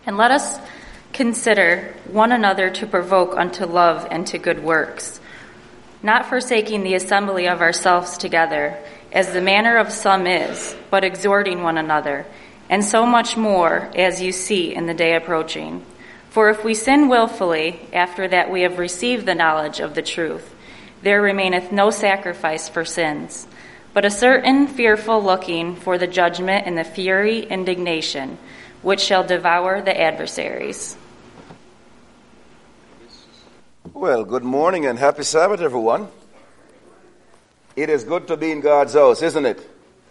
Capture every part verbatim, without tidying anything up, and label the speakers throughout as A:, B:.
A: And let us consider one another to provoke unto love and to good works, not forsaking the assembly of ourselves together, as the manner of some is, but exhorting one another, and so much more as you see in the day approaching. For if we sin wilfully, after that we have received the knowledge of the truth, there remaineth no sacrifice for sins, but a certain fearful looking for the judgment and the fury indignation, which shall devour the adversaries.
B: Well, good morning and happy Sabbath, everyone. It is good to be in God's house, isn't it?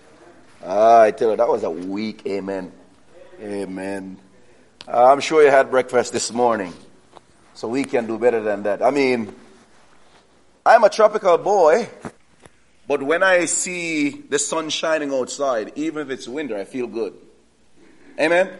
B: Ah, I tell you, that was a weak amen. Amen. Uh, I'm sure you had breakfast this morning, so we can do better than that. I mean, I'm a tropical boy, but when I see the sun shining outside, even if it's winter, I feel good. Amen?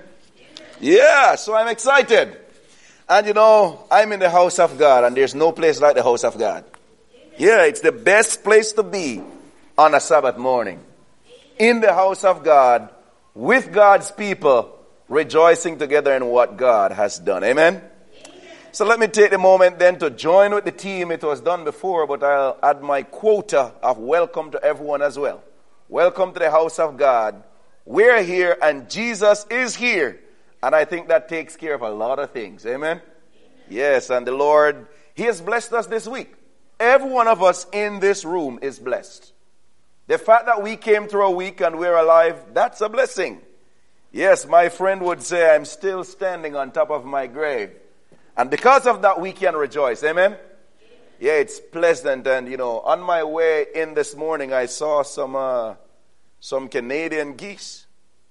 B: Yeah, so I'm excited. And you know, I'm in the house of God, and there's no place like the house of God. Yeah, it's the best place to be on a Sabbath morning. In the house of God, with God's people, rejoicing together in what God has done. Amen? So let me take the moment then to join with the team. It was done before, but I'll add my quota of welcome to everyone as well. Welcome to the house of God. We're here and Jesus is here. And I think that takes care of a lot of things. Amen? Yes, and the Lord, He has blessed us this week. Every one of us in this room is blessed. The fact that we came through a week and we're alive, that's a blessing. Yes, my friend would say, I'm still standing on top of my grave. And because of that, we can rejoice. Amen? Yeah, it's pleasant. And, you know, on my way in this morning, I saw some uh, some Canadian geese.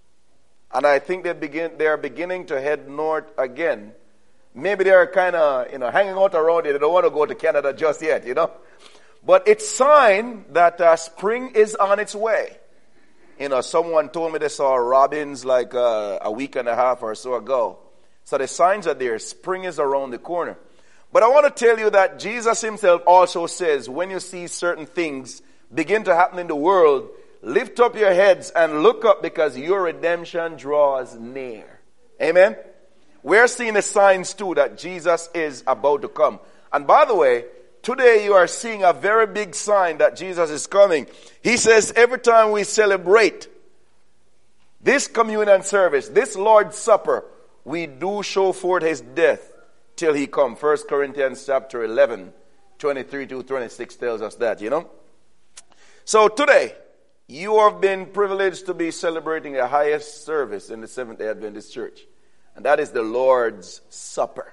B: And I think they begin they are beginning to head north again. Maybe they're kind of, you know, hanging out around it. They don't want to go to Canada just yet, you know. But it's sign that uh, spring is on its way. You know, someone told me they saw robins like uh, a week and a half or so ago. So the signs are there. Spring is around the corner. But I want to tell you that Jesus himself also says, when you see certain things begin to happen in the world, lift up your heads and look up because your redemption draws near. Amen? We're seeing the signs too that Jesus is about to come. And by the way, today you are seeing a very big sign that Jesus is coming. He says every time we celebrate this communion service, this Lord's Supper, we do show forth his death till he come. First Corinthians chapter eleven, twenty-three to twenty-six tells us that, you know. So today, you have been privileged to be celebrating the highest service in the Seventh-day Adventist Church. And that is the Lord's Supper.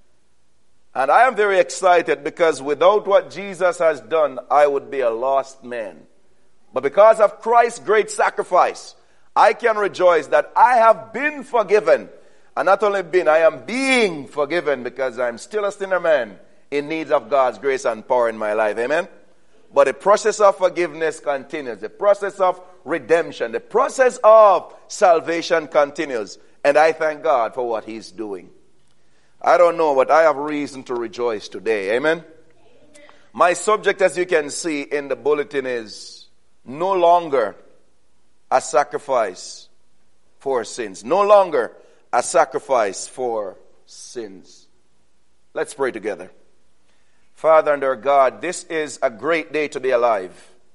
B: And I am very excited because without what Jesus has done, I would be a lost man. But because of Christ's great sacrifice, I can rejoice that I have been forgiven. And not only been, I am being forgiven because I'm still a sinner man in need of God's grace and power in my life. Amen? But the process of forgiveness continues. The process of redemption, the process of salvation continues. And I thank God for what he's doing. I don't know, but I have reason to rejoice today. Amen? My subject, as you can see in the bulletin, is no longer a sacrifice for sins. No longer a sacrifice for sins. Let's pray together. Father and our God, this is a great day to be alive.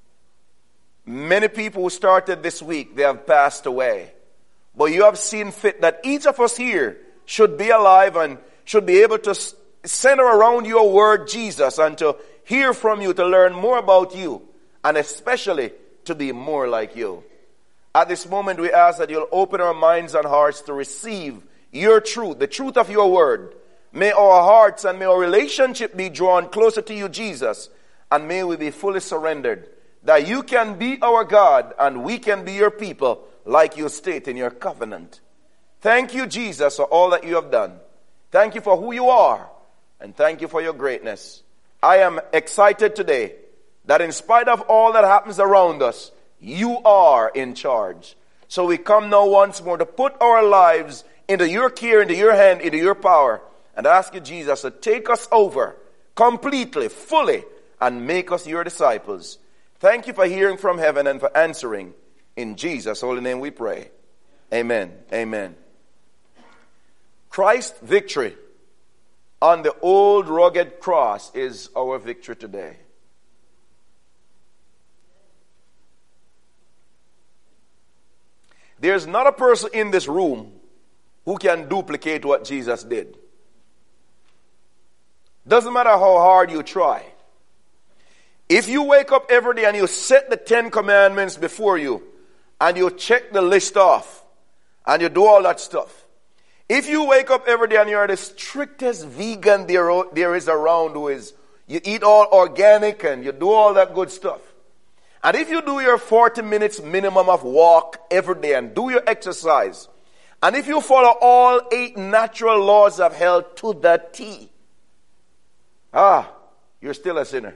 B: Many people who started this week, they have passed away. But you have seen fit that each of us here should be alive and should be able to center around your word, Jesus, and to hear from you, to learn more about you, and especially to be more like you. At this moment, we ask that you'll open our minds and hearts to receive your truth, the truth of your word. May our hearts and may our relationship be drawn closer to you, Jesus, and may we be fully surrendered, that you can be our God and we can be your people, like you state in your covenant. Thank you, Jesus, for all that you have done. Thank you for who you are, and thank you for your greatness. I am excited today that in spite of all that happens around us, you are in charge. So we come now once more to put our lives into your care, into your hand, into your power, and ask you, Jesus, to take us over completely, fully, and make us your disciples. Thank you for hearing from heaven and for answering. In Jesus' holy name we pray. Amen. Amen. Christ's victory on the old rugged cross is our victory today. There's not a person in this room who can duplicate what Jesus did. Doesn't matter how hard you try. If you wake up every day and you set the Ten Commandments before you and you check the list off and you do all that stuff. If you wake up every day and you're the strictest vegan there, there is around, who is, you eat all organic and you do all that good stuff. And if you do your forty minutes minimum of walk every day and do your exercise, and if you follow all eight natural laws of health to the T, ah, you're still a sinner.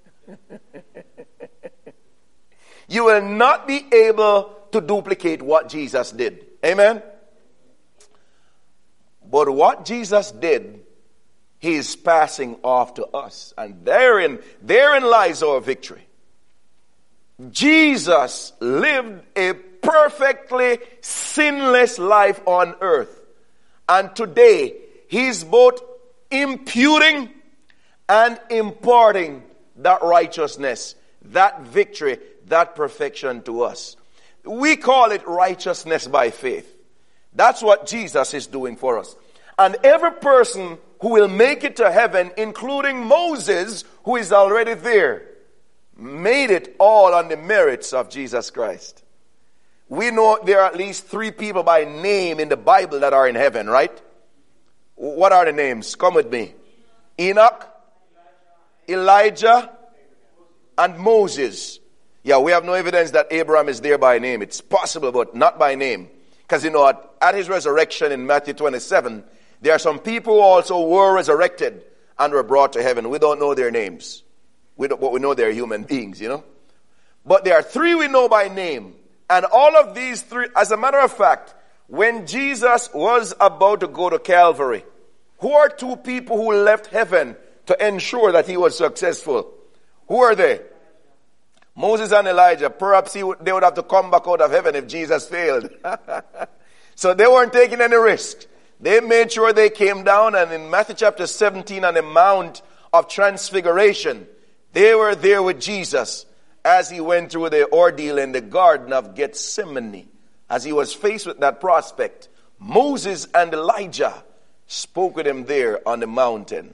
B: You will not be able to duplicate what Jesus did. Amen? But what Jesus did, he is passing off to us. And therein, therein lies our victory. Jesus lived a perfectly sinless life on earth. And today, he's both imputing and imparting that righteousness, that victory, that perfection to us. We call it righteousness by faith. That's what Jesus is doing for us. And every person who will make it to heaven, including Moses, who is already there, made it all on the merits of Jesus Christ. We know there are at least three people by name in the Bible that are in heaven, right? What are the names? Come with me. Enoch, Elijah, and Moses. Yeah, we have no evidence that Abraham is there by name. It's possible, but not by name. Because, you know, at, at his resurrection in Matthew twenty-seven, there are some people who also were resurrected and were brought to heaven. We don't know their names. We don't, but we know they're human beings, you know. But there are three we know by name. And all of these three, as a matter of fact, when Jesus was about to go to Calvary, who are two people who left heaven to ensure that he was successful? Who are they? Moses and Elijah. Perhaps he would, they would have to come back out of heaven if Jesus failed. So they weren't taking any risk. They made sure they came down, and in Matthew chapter seventeen on the Mount of Transfiguration, they were there with Jesus as he went through the ordeal in the Garden of Gethsemane. As he was faced with that prospect, Moses and Elijah spoke with him there on the mountain.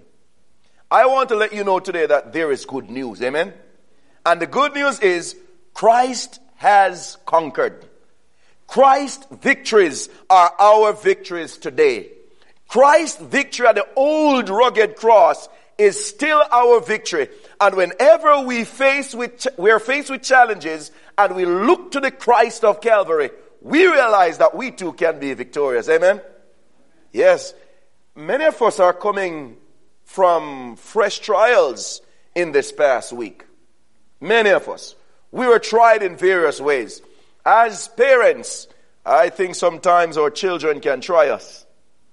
B: I want to let you know today that there is good news. Amen? And the good news is Christ has conquered. Christ's victories are our victories today. Christ's victory at the old rugged cross is still our victory. And whenever we face with, we are faced with challenges and we look to the Christ of Calvary, we realize that we too can be victorious. Amen? Yes. Many of us are coming from fresh trials in this past week. Many of us. We were tried in various ways. As parents, I think sometimes our children can try us.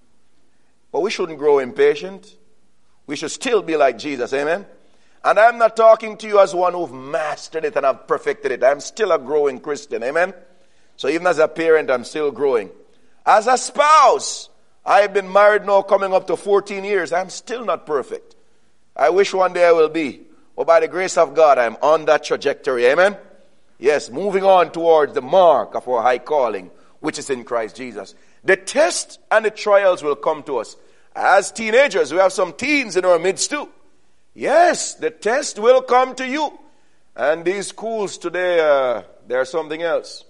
B: But we shouldn't grow impatient. We should still be like Jesus. Amen? And I'm not talking to you as one who've mastered it and have perfected it. I'm still a growing Christian. Amen? So even as a parent, I'm still growing. As a spouse, I've been married now coming up to fourteen years. I'm still not perfect. I wish one day I will be. But by the grace of God, I'm on that trajectory. Amen? Yes, moving on towards the mark of our high calling, which is in Christ Jesus. The tests and the trials will come to us. As teenagers, we have some teens in our midst too. Yes, the test will come to you. And these schools today, uh, there's something else.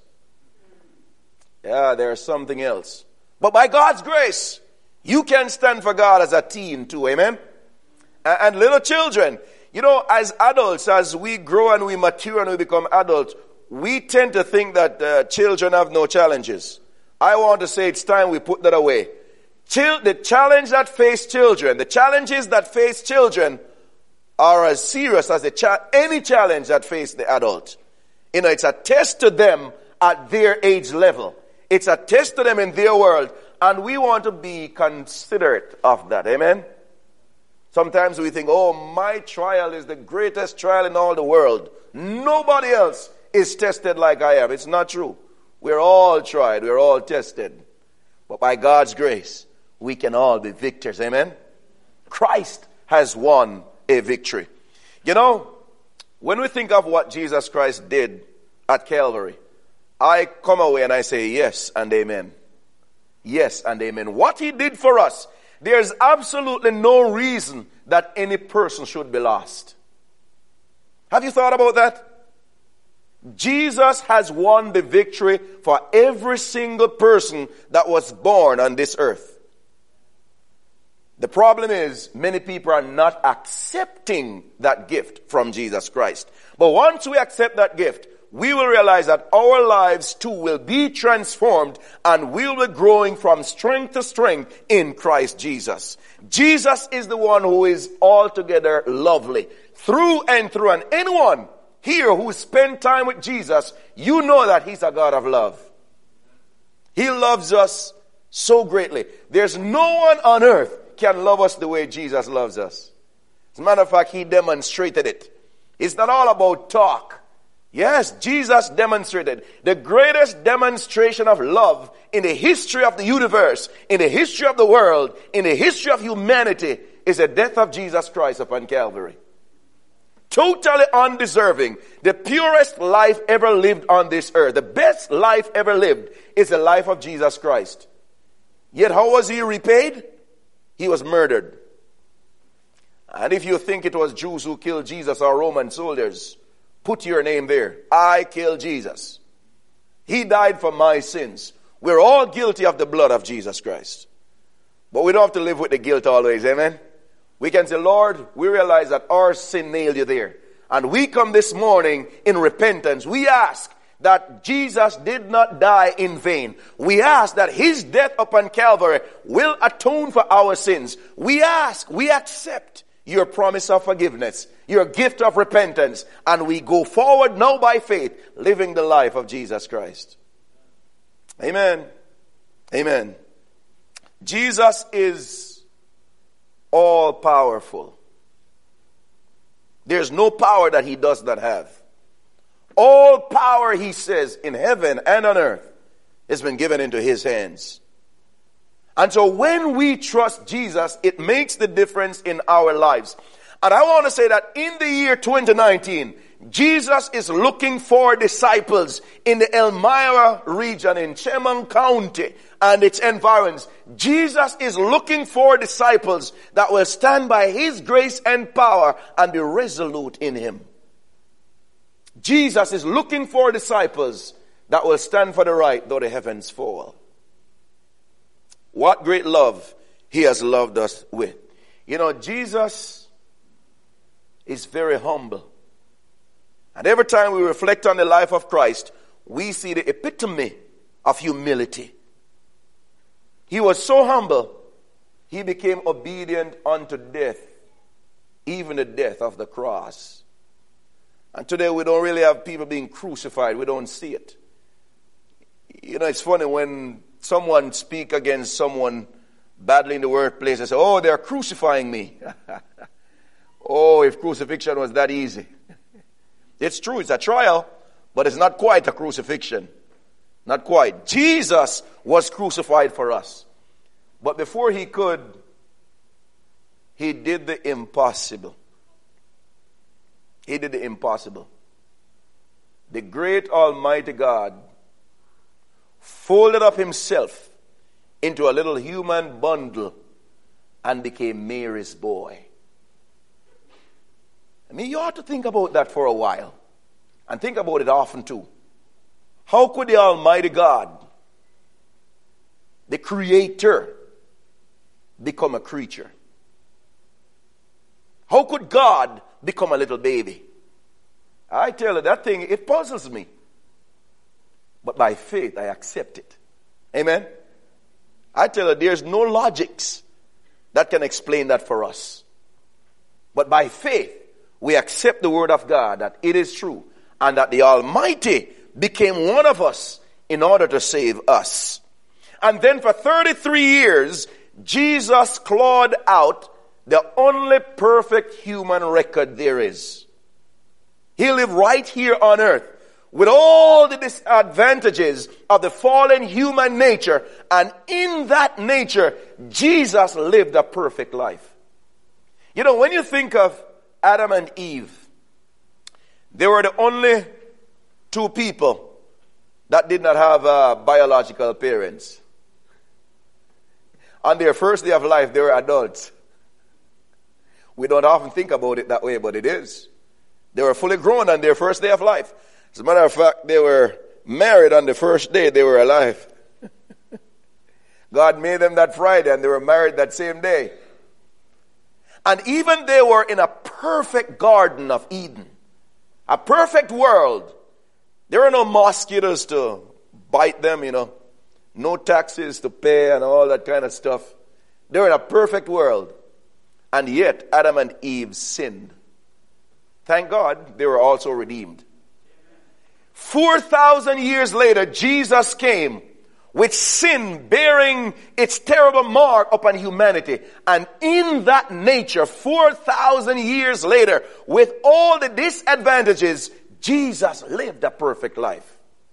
B: Yeah, there's something else. But by God's grace, you can stand for God as a teen too. Amen? And, and little children, you know, as adults, as we grow and we mature and we become adults, we tend to think that uh, children have no challenges. I want to say it's time we put that away. Chil- the challenge that face children, the challenges that face children are as serious as the cha- any challenge that face the adult. You know, it's a test to them at their age level. It's a test to them in their world. And we want to be considerate of that. Amen? Sometimes we think, oh, my trial is the greatest trial in all the world. Nobody else is tested like I am. It's not true. We're all tried. We're all tested. But by God's grace, we can all be victors. Amen? Christ has won a victory. You know, when we think of what Jesus Christ did at Calvary, I come away and I say yes and amen. Yes and amen. What he did for us, there's absolutely no reason that any person should be lost. Have you thought about that? Jesus has won the victory for every single person that was born on this earth. The problem is, many people are not accepting that gift from Jesus Christ. But once we accept that gift, we will realize that our lives too will be transformed and we will be growing from strength to strength in Christ Jesus. Jesus is the one who is altogether lovely, through and through. And anyone here who spend time with Jesus, you know that he's a God of love. He loves us so greatly. There's no one on earth can love us the way Jesus loves us. As a matter of fact, he demonstrated it. It's not all about talk. Yes, Jesus demonstrated the greatest demonstration of love in the history of the universe, in the history of the world, in the history of humanity is the death of Jesus Christ upon Calvary. Totally undeserving. The purest life ever lived on this earth. The best life ever lived is the life of Jesus Christ. Yet how was he repaid? He was murdered. And if you think it was Jews who killed Jesus or Roman soldiers, put your name there. I killed Jesus. He died for my sins. We're all guilty of the blood of Jesus Christ. But we don't have to live with the guilt always, amen? We can say, Lord, we realize that our sin nailed you there. And we come this morning in repentance. We ask that Jesus did not die in vain. We ask that his death upon Calvary will atone for our sins. We ask, we accept your promise of forgiveness, your gift of repentance, and we go forward now by faith, living the life of Jesus Christ. Amen. Amen. Jesus is all powerful. There's no power that he does not have. All power, he says, in heaven and on earth has been given into his hands. And so when we trust Jesus, it makes the difference in our lives. And I want to say that in the year twenty nineteen, Jesus is looking for disciples in the Elmira region in Chemung County and its environs. Jesus is looking for disciples that will stand by his grace and power and be resolute in him. Jesus is looking for disciples that will stand for the right though the heavens fall. What great love he has loved us with. You know, Jesus is very humble. And every time we reflect on the life of Christ, we see the epitome of humility. He was so humble, he became obedient unto death, even the death of the cross. And today we don't really have people being crucified. We don't see it. You know, it's funny when someone speak against someone badly in the workplace, they say, oh, they're crucifying me. Oh, if crucifixion was that easy. It's true, it's a trial, but it's not quite a crucifixion. Not quite. Jesus was crucified for us. But before he could, he did the impossible. He did the impossible. The great Almighty God folded up himself into a little human bundle and became Mary's boy. I mean, you ought to think about that for a while. And think about it often too. How could the Almighty God, the Creator, become a creature? How could God become a little baby? I tell you, that thing, it puzzles me. But by faith, I accept it. Amen? I tell you, there's no logics that can explain that for us. But by faith, we accept the word of God that it is true and that the Almighty became one of us in order to save us. And then for thirty-three years, Jesus clawed out the only perfect human record there is. He lived right here on earth with all the disadvantages of the fallen human nature. And in that nature, Jesus lived a perfect life. You know, when you think of Adam and Eve, they were the only two people that did not have uh, biological parents. On their first day of life, they were adults. We don't often think about it that way, but it is. They were fully grown on their first day of life. As a matter of fact, they were married on the first day they were alive. God made them that Friday and they were married that same day. And even they were in a perfect garden of Eden. A perfect world. There were no mosquitoes to bite them, you know. No taxes to pay and all that kind of stuff. They were in a perfect world. And yet, Adam and Eve sinned. Thank God, they were also redeemed. Four thousand years later, Jesus came with sin bearing its terrible mark upon humanity. And in that nature, four thousand years later, with all the disadvantages, Jesus lived a perfect life.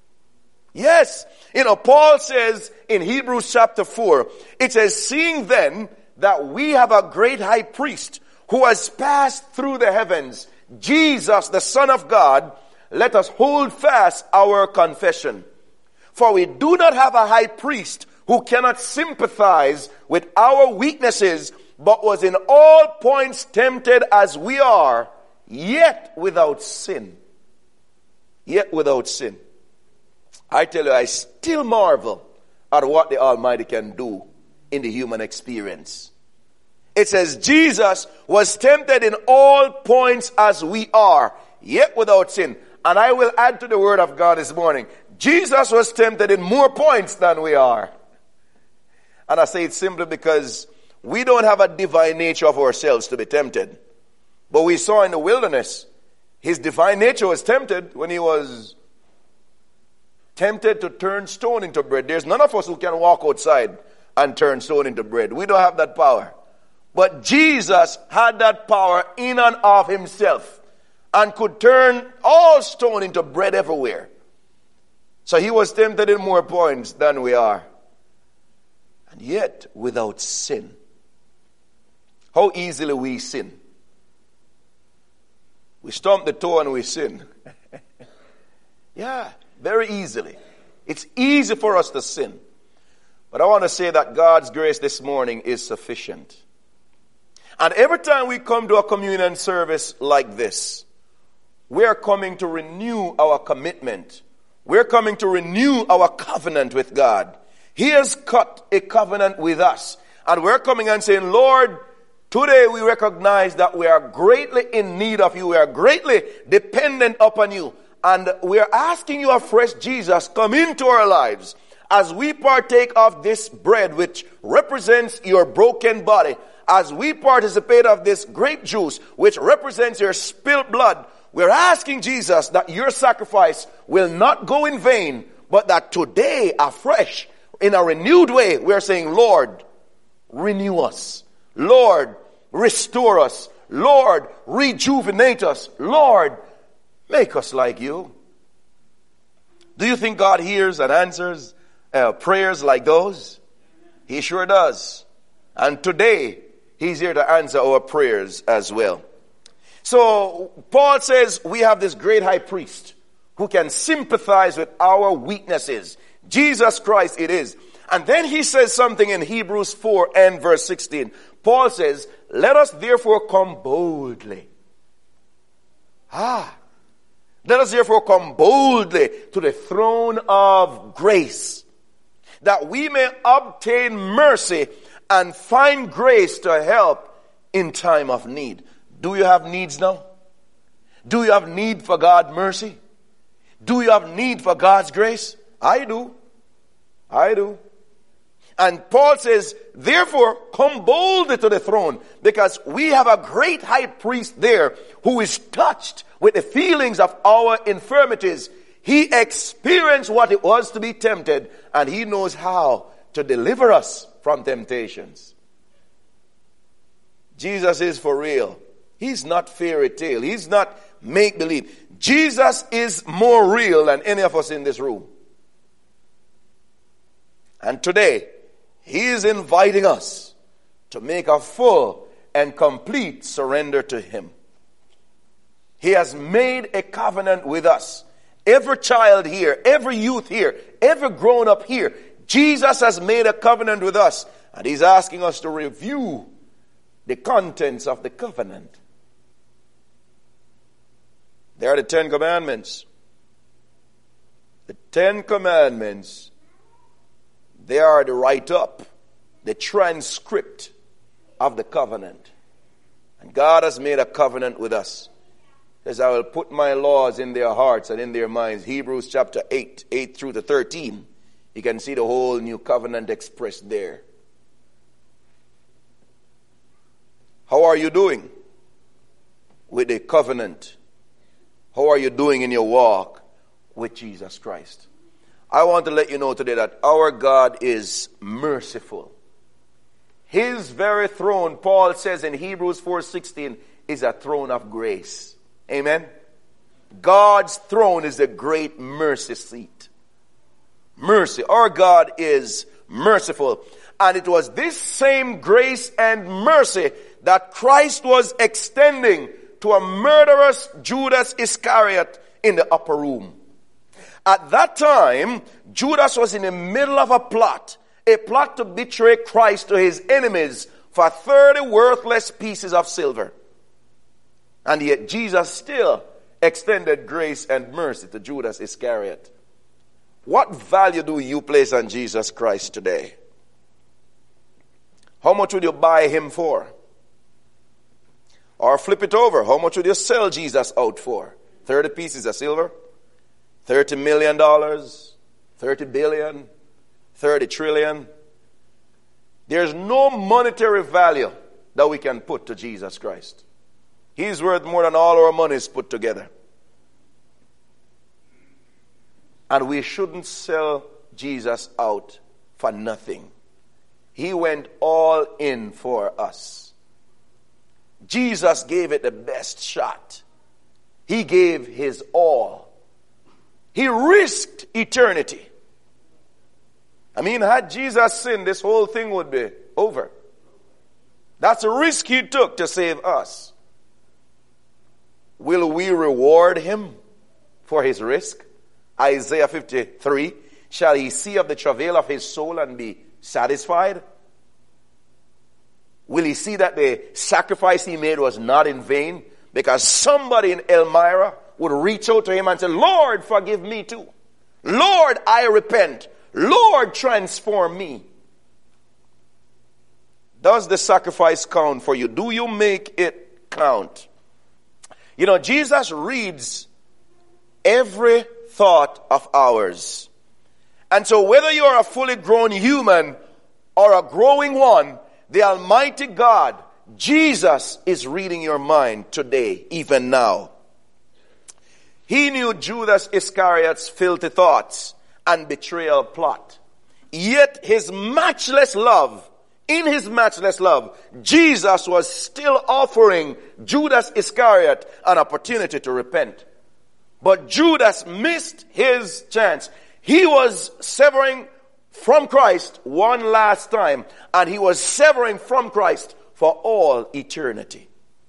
B: Yes, you know, Paul says in Hebrews chapter four, it says, seeing then that we have a great high priest who has passed through the heavens, Jesus, the Son of God, let us hold fast our confession. For we do not have a high priest who cannot sympathize with our weaknesses, but was in all points tempted as we are, yet without sin. Yet without sin. I tell you, I still marvel at what the Almighty can do in the human experience. It says, Jesus was tempted in all points as we are, yet without sin. And I will add to the word of God this morning, Jesus was tempted in more points than we are. And I say it simply because we don't have a divine nature of ourselves to be tempted. But we saw in the wilderness, his divine nature was tempted when he was tempted to turn stone into bread. There's none of us who can walk outside and turn stone into bread. We don't have that power. But Jesus had that power in and of himself and could turn all stone into bread everywhere. So he was tempted in more points than we are. And yet without sin. How easily we sin. We stomp the toe and we sin. Yeah, very easily. It's easy for us to sin. But I want to say that God's grace this morning is sufficient. And every time we come to a communion service like this, we are coming to renew our commitment. We're coming to renew our covenant with God. He has cut a covenant with us. And we're coming and saying, Lord, today we recognize that we are greatly in need of you. We are greatly dependent upon you. And we are asking you afresh, Jesus, come into our lives as we partake of this bread which represents your broken body. As we participate of this grape juice which represents your spilled blood. We're asking Jesus that your sacrifice will not go in vain, but that today, afresh, in a renewed way, we're saying, Lord, renew us. Lord, restore us. Lord, rejuvenate us. Lord, make us like you. Do you think God hears and answers uh, prayers like those? He sure does. And today, he's here to answer our prayers as well. So, Paul says we have this great high priest who can sympathize with our weaknesses. Jesus Christ it is. And then he says something in Hebrews four and verse sixteen. Paul says, let us therefore come boldly. Ah. Let us therefore come boldly to the throne of grace, that we may obtain mercy and find grace to help in time of need. Do you have needs now? Do you have need for God's mercy? Do you have need for God's grace? I do. I do. And Paul says, therefore, come boldly to the throne, because we have a great high priest there who is touched with the feelings of our infirmities. He experienced what it was to be tempted, and he knows how to deliver us from temptations. Jesus is for real. He's not fairy tale. He's not make-believe. Jesus is more real than any of us in this room. And today, he is inviting us to make a full and complete surrender to him. He has made a covenant with us. Every child here, every youth here, every grown up here, Jesus has made a covenant with us. And he's asking us to review the contents of the covenant. There are the Ten Commandments. The Ten Commandments, they are the write-up, the transcript of the covenant. And God has made a covenant with us. He says, I will put my laws in their hearts and in their minds. Hebrews chapter eight, eight through to thirteen. You can see the whole new covenant expressed there. How are you doing with the covenant? How are you doing in your walk with Jesus Christ? I want to let you know today that our God is merciful. His very throne, Paul says in Hebrews four sixteen, is a throne of grace. Amen? God's throne is a great mercy seat. Mercy. Our God is merciful. And it was this same grace and mercy that Christ was extending to a murderous Judas Iscariot in the upper room. At that time, Judas was in the middle of a plot, a plot to betray Christ to his enemies for thirty worthless pieces of silver. And yet Jesus still extended grace and mercy to Judas Iscariot. What value do you place on Jesus Christ today? How much would you buy him for? Or flip it over. How much would you sell Jesus out for? thirty pieces of silver? thirty million dollars? thirty billion? thirty trillion? There's no monetary value that we can put to Jesus Christ. He's worth more than all our monies put together. And we shouldn't sell Jesus out for nothing. He went all in for us. Jesus gave it the best shot. He gave his all. He risked eternity. I mean, had Jesus sinned, this whole thing would be over. That's a risk he took to save us. Will we reward him for his risk? Isaiah fifty-three, shall he see of the travail of his soul and be satisfied? Will he see that the sacrifice he made was not in vain? Because somebody in Elmira would reach out to him and say, Lord, forgive me too. Lord, I repent. Lord, transform me. Does the sacrifice count for you? Do you make it count? You know, Jesus reads every thought of ours. And so whether you are a fully grown human or a growing one, the Almighty God, Jesus, is reading your mind today, even now. He knew Judas Iscariot's filthy thoughts and betrayal plot. Yet his matchless love, in his matchless love, Jesus was still offering Judas Iscariot an opportunity to repent. But Judas missed his chance. He was severing from Christ one last time, and he was severing from Christ for all eternity.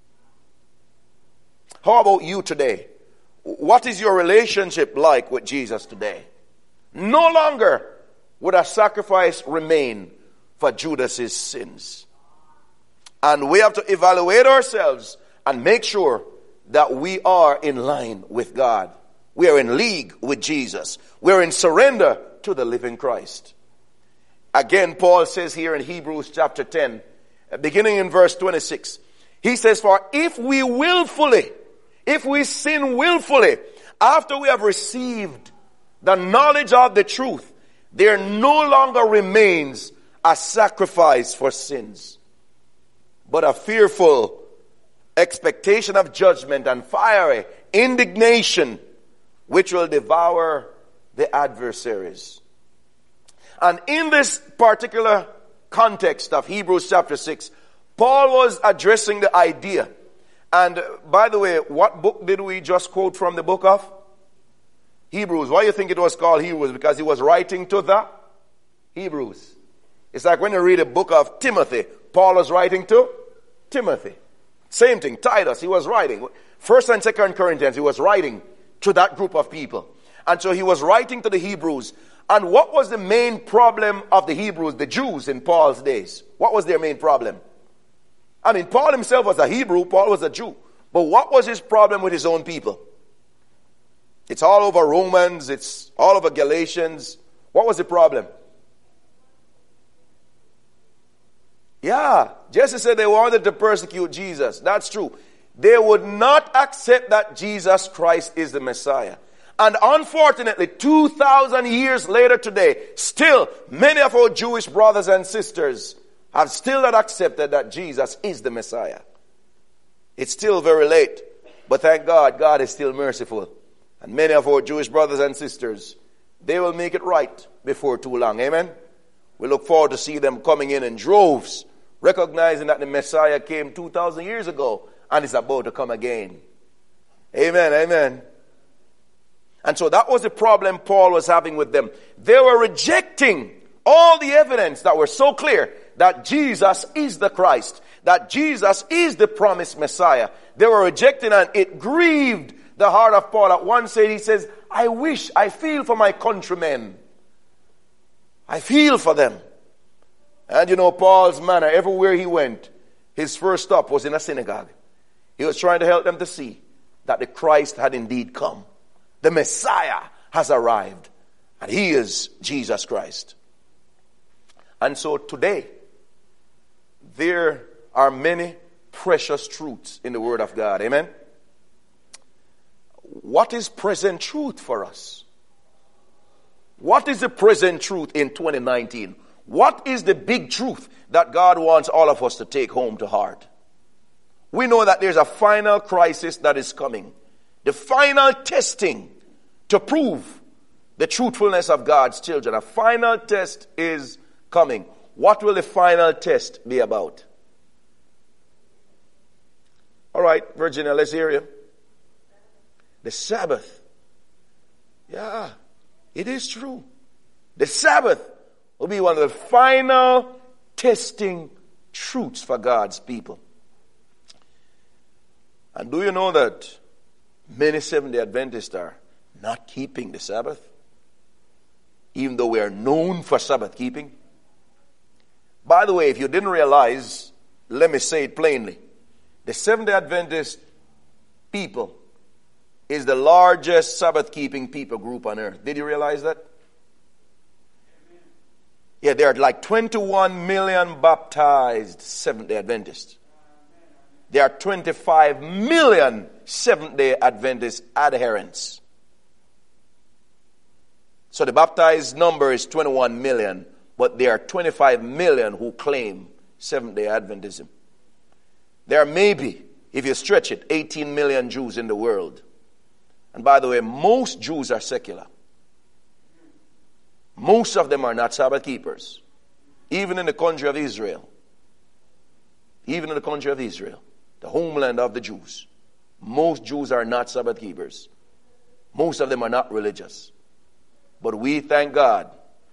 B: How about you today? What is your relationship like with Jesus today? No longer would a sacrifice remain for Judas's sins. And we have to evaluate ourselves and make sure that we are in line with God. We are in league with Jesus. We are in surrender to the living Christ. Again, Paul says here in Hebrews chapter ten, beginning in verse twenty-six, he says, for if we willfully, if we sin willfully, after we have received the knowledge of the truth, there no longer remains a sacrifice for sins, but a fearful expectation of judgment and fiery indignation which will devour the adversaries. And in this particular context of Hebrews chapter six, Paul was addressing the idea And by the way, what book did we just quote from the book of? Hebrews. Why do you think it was called Hebrews? Because he was writing to the Hebrews. It's like when you read a book of Timothy, Paul was writing to Timothy. Same thing, Titus, he was writing. First and Second Corinthians, he was writing to that group of people. And so he was writing to the Hebrews. And what was the main problem of the Hebrews, the Jews in Paul's days? What was their main problem? I mean, Paul himself was a Hebrew, Paul was a Jew. But what was his problem with his own people? It's all over Romans, it's all over Galatians. What was the problem? Yeah, Jesse said they wanted to persecute Jesus. That's true. They would not accept that Jesus Christ is the Messiah. And unfortunately, two thousand years later today, still many of our Jewish brothers and sisters have still not accepted that Jesus is the Messiah. It's still very late, but thank God, God is still merciful. And many of our Jewish brothers and sisters, they will make it right before too long. Amen? We look forward to see them coming in in droves, recognizing that the Messiah came two thousand years ago and is about to come again. Amen, amen. And so that was the problem Paul was having with them. They were rejecting all the evidence that were so clear that Jesus is the Christ, that Jesus is the promised Messiah. They were rejecting, and it grieved the heart of Paul. At one stage he says, I wish, I feel for my countrymen. I feel for them. And you know, Paul's manner, everywhere he went, his first stop was in a synagogue. He was trying to help them to see that the Christ had indeed come. The Messiah has arrived. And he is Jesus Christ. And so today, there are many precious truths in the Word of God. Amen? What is present truth for us? What is the present truth in twenty nineteen? What is the big truth that God wants all of us to take home to heart? We know that there's a final crisis that is coming. The final testing to prove the truthfulness of God's children. A final test is coming. What will the final test be about? All right, Virginia, let's hear you. The Sabbath. Yeah, it is true. The Sabbath will be one of the final testing truths for God's people. And do you know that many Seventh-day Adventists are not keeping the Sabbath? Even though we are known for Sabbath keeping. By the way, if you didn't realize, let me say it plainly. The Seventh-day Adventist people is the largest Sabbath-keeping people group on earth. Did you realize that? Yeah, there are like twenty-one million baptized Seventh-day Adventists. There are twenty-five million Seventh-day Adventist adherents. So the baptized number is twenty-one million, but there are twenty-five million who claim Seventh-day Adventism. There are maybe, if you stretch it, eighteen million Jews in the world. And by the way, most Jews are secular. Most of them are not Sabbath keepers. Even in the country of Israel. Even in the country of Israel, the homeland of the Jews. Most Jews are not Sabbath keepers. Most of them are not religious. But we thank God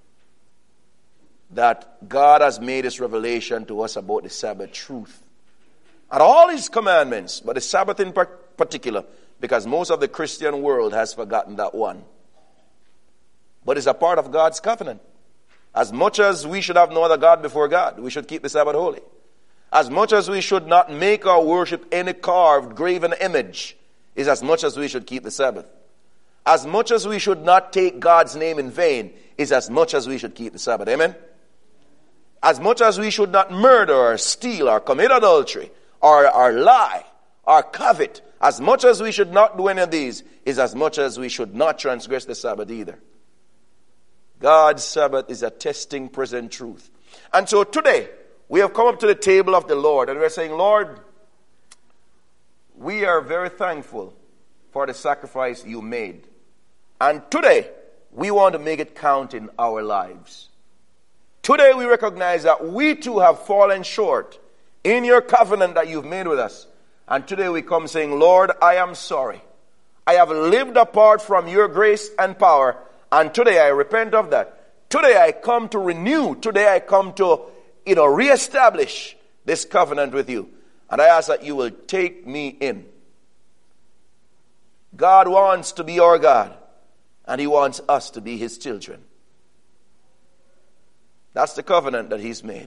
B: that God has made his revelation to us about the Sabbath truth. And all his commandments, but the Sabbath in particular, because most of the Christian world has forgotten that one. But it's a part of God's covenant. As much as we should have no other God before God, we should keep the Sabbath holy. As much as we should not make or worship any carved, graven image, is as much as we should keep the Sabbath. As much as we should not take God's name in vain, is as much as we should keep the Sabbath. Amen? As much as we should not murder or steal or commit adultery or, or lie or covet, as much as we should not do any of these, is as much as we should not transgress the Sabbath either. God's Sabbath is a testing present truth. And so today, we have come up to the table of the Lord and we're saying, Lord, we are very thankful for the sacrifice you made. And today, we want to make it count in our lives. Today, we recognize that we too have fallen short in your covenant that you've made with us. And today we come saying, Lord, I am sorry. I have lived apart from your grace and power, and today I repent of that. Today I come to renew. Today I come to, you know, reestablish this covenant with you. And I ask that you will take me in. God wants to be our God, and he wants us to be his children. That's the covenant that he's made.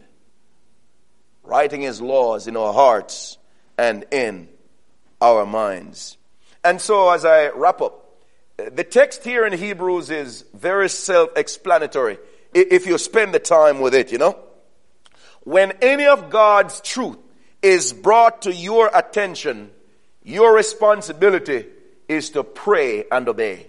B: Writing his laws in our hearts and in our minds. And so as I wrap up, the text here in Hebrews is very self-explanatory if you spend the time with it, you know. When any of God's truth is brought to your attention, your responsibility is to pray and obey.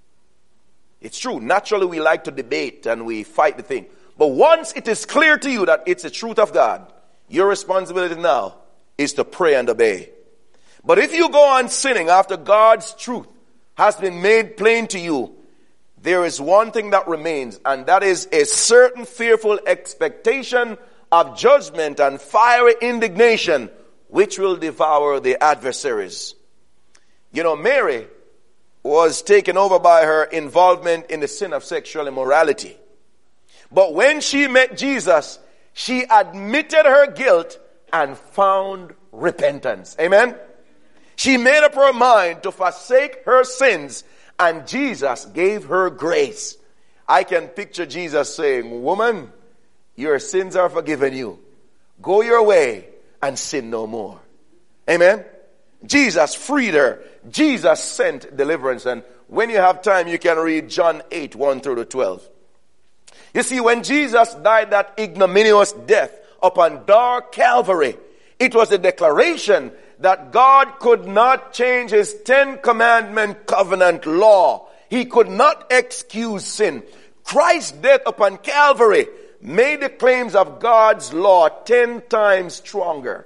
B: It's true. Naturally, we like to debate and we fight the thing. But once it is clear to you that it's the truth of God, your responsibility now is to pray and obey. But if you go on sinning after God's truth has been made plain to you, there is one thing that remains, and that is a certain fearful expectation of judgment and fiery indignation, which will devour the adversaries. You know, Mary was taken over by her involvement in the sin of sexual immorality. But when she met Jesus, she admitted her guilt and found repentance. Amen? She made up her mind to forsake her sins, and Jesus gave her grace. I can picture Jesus saying, woman, your sins are forgiven you. Go your way and sin no more. Amen? Jesus freed her. Jesus sent deliverance. And when you have time, you can read John eight, one through to twelve. You see, when Jesus died that ignominious death upon dark Calvary, it was a declaration that God could not change his Ten Commandment covenant law. He could not excuse sin. Christ's death upon Calvary made the claims of God's law ten times stronger.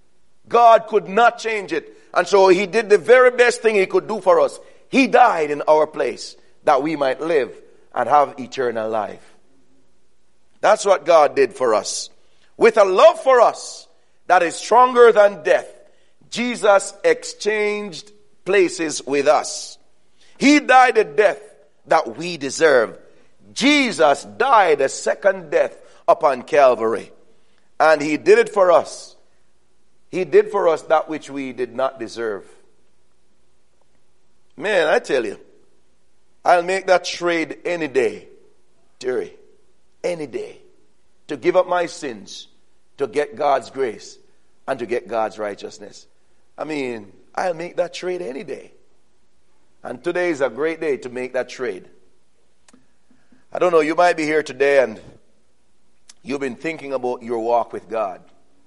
B: God could not change it. And so he did the very best thing he could do for us. He died in our place that we might live and have eternal life. That's what God did for us. With a love for us that is stronger than death, Jesus exchanged places with us. He died a death that we deserve. Jesus died a second death upon Calvary. And he did it for us. He did for us that which we did not deserve. Man, I tell you, I'll make that trade any day, Terry. Any day. To give up my sins, to get God's grace, and to get God's righteousness. I mean, I'll make that trade any day. And today is a great day to make that trade. I don't know, you might be here today and you've been thinking about your walk with God.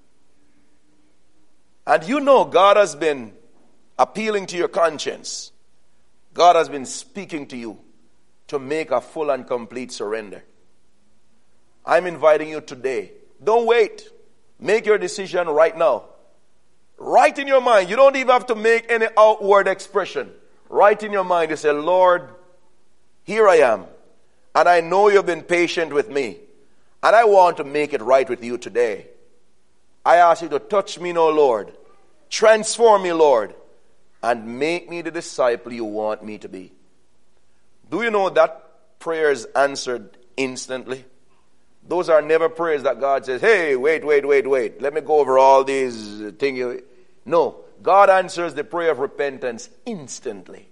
B: And you know God has been appealing to your conscience. God has been speaking to you to make a full and complete surrender. I'm inviting you today. Don't wait. Make your decision right now. Right in your mind. You don't even have to make any outward expression. Right in your mind, you say, Lord, here I am. And I know you've been patient with me. And I want to make it right with you today. I ask you to touch me now, Lord. Transform me, Lord. And make me the disciple you want me to be. Do you know that prayer is answered instantly? Those are never prayers that God says, hey, wait, wait, wait, wait. Let me go over all these things. No. God answers the prayer of repentance instantly.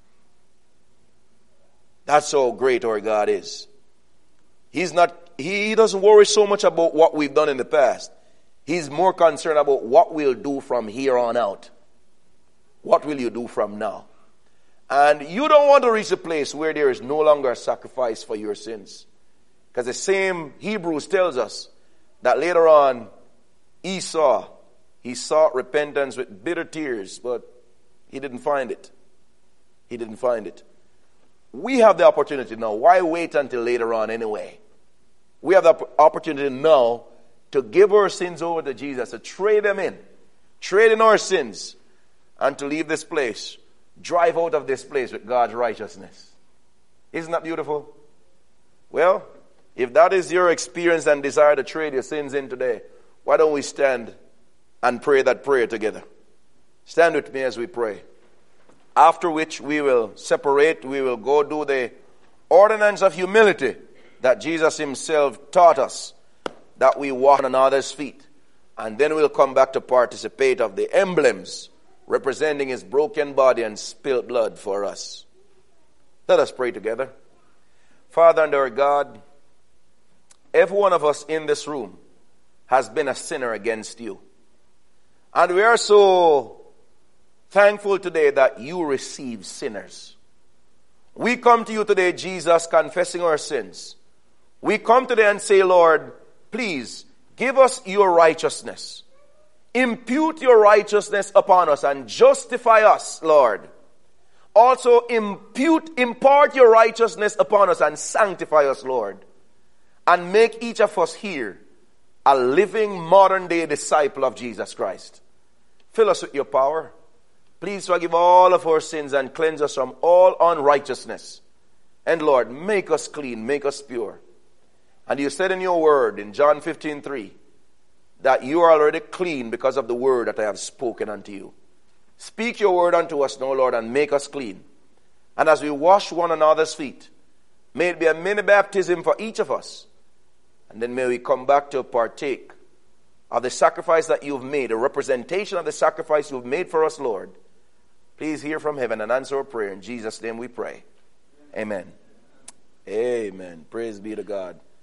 B: That's how great our God is. He's not, he doesn't worry so much about what we've done in the past. He's more concerned about what we'll do from here on out. What will you do from now? And you don't want to reach a place where there is no longer a sacrifice for your sins. Because the same Hebrews tells us that later on, Esau, he sought repentance with bitter tears, but he didn't find it. He didn't find it. We have the opportunity now. Why wait until later on anyway? We have the opportunity now to give our sins over to Jesus, to trade them in, trade in our sins, and to leave this place, drive out of this place with God's righteousness. Isn't that beautiful? Well, if that is your experience and desire to trade your sins in today, why don't we stand and pray that prayer together? Stand with me as we pray. After which we will separate, we will go do the ordinance of humility that Jesus himself taught us, that we walk on another's feet. And then we'll come back to participate of the emblems representing his broken body and spilled blood for us. Let us pray together. Father and our God, every one of us in this room has been a sinner against you. And we are so thankful today that you receive sinners. We come to you today, Jesus, confessing our sins. We come today and say, Lord, please give us your righteousness. Impute your righteousness upon us and justify us, Lord. Also impute, impart your righteousness upon us and sanctify us, Lord. And make each of us here a living modern day disciple of Jesus Christ. Fill us with your power. Please forgive all of our sins and cleanse us from all unrighteousness. And Lord, make us clean, make us pure. And you said in your word in John fifteen three that you are already clean because of the word that I have spoken unto you. Speak your word unto us now, Lord, and make us clean. And as we wash one another's feet, may it be a mini baptism for each of us. And then may we come back to partake of the sacrifice that you've made, a representation of the sacrifice you've made for us, Lord. Please hear from heaven and answer our prayer. In Jesus' name we pray. Amen. Amen. Praise be to God.